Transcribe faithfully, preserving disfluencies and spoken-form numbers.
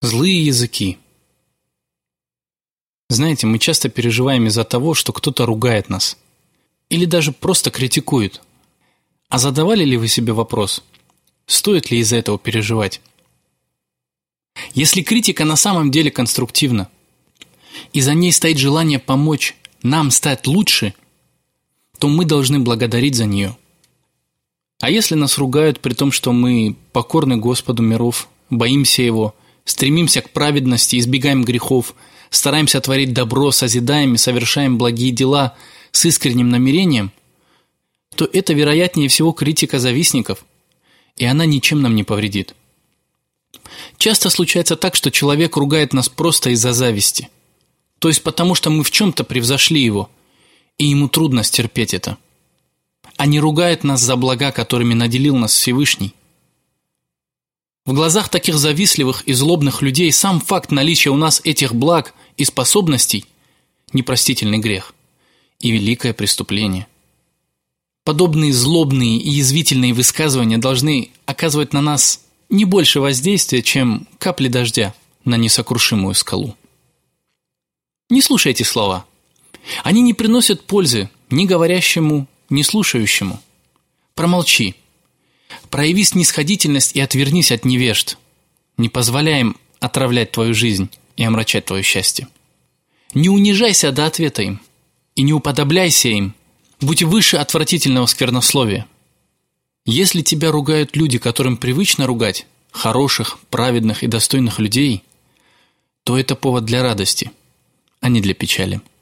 Злые языки. Знаете, мы часто переживаем из-за того, что кто-то ругает нас. Или даже просто критикует. А задавали ли вы себе вопрос, стоит ли из-за этого переживать? Если критика на самом деле конструктивна, и за ней стоит желание помочь нам стать лучше, то мы должны благодарить за нее. А если нас ругают при том, что мы покорны Господу миров, боимся Его, стремимся к праведности, избегаем грехов, стараемся творить добро, созидаем и совершаем благие дела с искренним намерением, то это, вероятнее всего, критика завистников, и она ничем нам не повредит. Часто случается так, что человек ругает нас просто из-за зависти, то есть потому, что мы в чем-то превзошли его, и ему трудно стерпеть это, а не ругает нас за блага, которыми наделил нас Всевышний. В глазах таких завистливых и злобных людей сам факт наличия у нас этих благ и способностей – непростительный грех и великое преступление. Подобные злобные и язвительные высказывания должны оказывать на нас не больше воздействия, чем капли дождя на несокрушимую скалу. Не слушайте слова. Они не приносят пользы ни говорящему, ни слушающему. Промолчи. Прояви снисходительность и отвернись от невежд. Не позволяй им отравлять твою жизнь и омрачать твое счастье. Не унижайся до ответа им и не уподобляйся им. Будь выше отвратительного сквернословия. Если тебя ругают люди, которым привычно ругать, хороших, праведных и достойных людей, то это повод для радости, а не для печали.